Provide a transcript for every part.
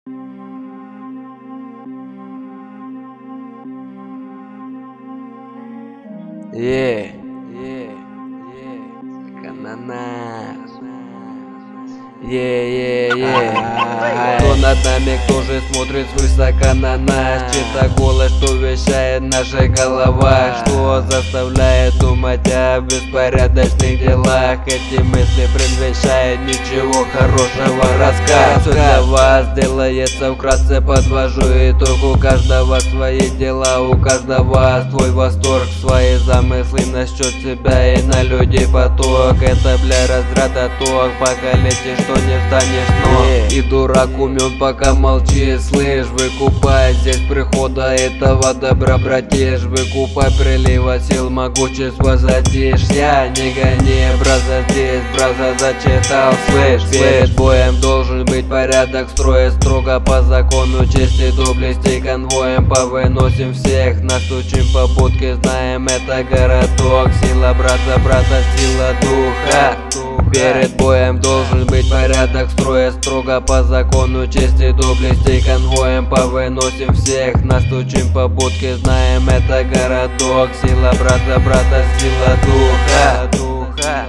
Кананас. Кто над нами, кто же смотрит свысока на нас? Чья-то голос, что вещает наша голова, что заставляет думать о беспорядочных делах. Эти мысли предвещают ничего хорошего рассказ. Все для вас делается вкратце, подвожу итог. У каждого свои дела, у каждого свой восторг, свои замыслы насчет себя и на людей поток. Это бля разряда ток, пока летишь, что не встанешь с ног. И дурак умен, пока молчи, слышь. Выкупай здесь прихода этого добра, братиш. Выкупай прилива сил могущества затишь. Я не гони, браза здесь, браза зачитал, слышь. Перед боем должен быть порядок строя, строго по закону чести, доблести. Конвоем повыносим всех, настучим по будке, знаем это городок. Сила брата, брата, сила духа. Перед боем должен быть порядок строя, строго по закону чести, доблести. Конвоем повыносим всех, настучим по будке, знаем это городок. Сила брата, брата, сила духа.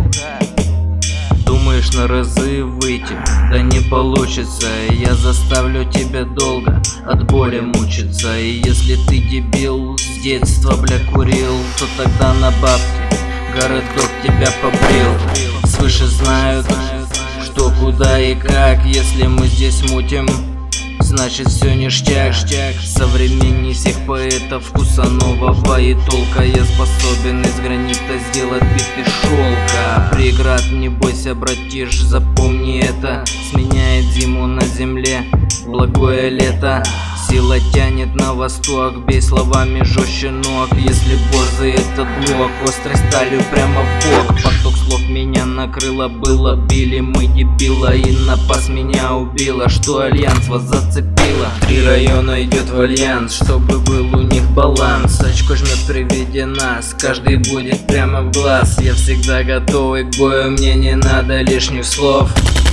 Думаешь на разы выйти? Да не получится. Я заставлю тебя долго от боли мучиться. И если ты дебил, с детства бля курил, то тогда на бабки городок тебя побрил. Свыше знают, что, куда и как. Если мы здесь мутим, значит все ништяк. Современней всех поэтов, вкуса нового и толка. Я способен из гранита сделать биты шелка. Преград не бойся, братиш, запомни это. Сменяет зиму на земле благое лето. Сила тянет на восток, бей словами жестче ног. Если борзый этот блок, острой сталью прямо в бок. Поток слов меня накрыло, было, били мы дебила. И напас меня убила, что альянс вас зацепило. 3 района идет в альянс, чтобы был у них баланс. Очко жмет при виде нас, каждый будет прямо в глаз. Я всегда готовый к бою, мне не надо лишних слов.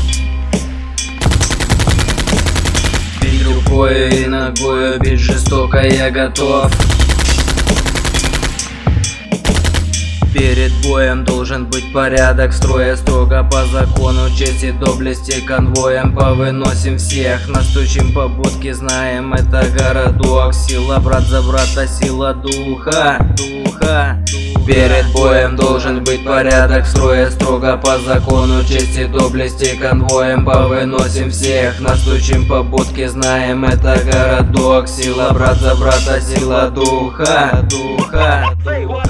Рукою и ногою бить жестоко я готов. Перед боем должен быть порядок строя, строго по закону чести, доблести. Конвоем повыносим всех, настучим по будке, знаем это городок. Сила брат за брата, сила духа. Перед боем должен быть порядок строя, строго по закону чести, доблести. Конвоем повыносим всех, настучим по будке, знаем это городок. Сила брат за брата, сила духа.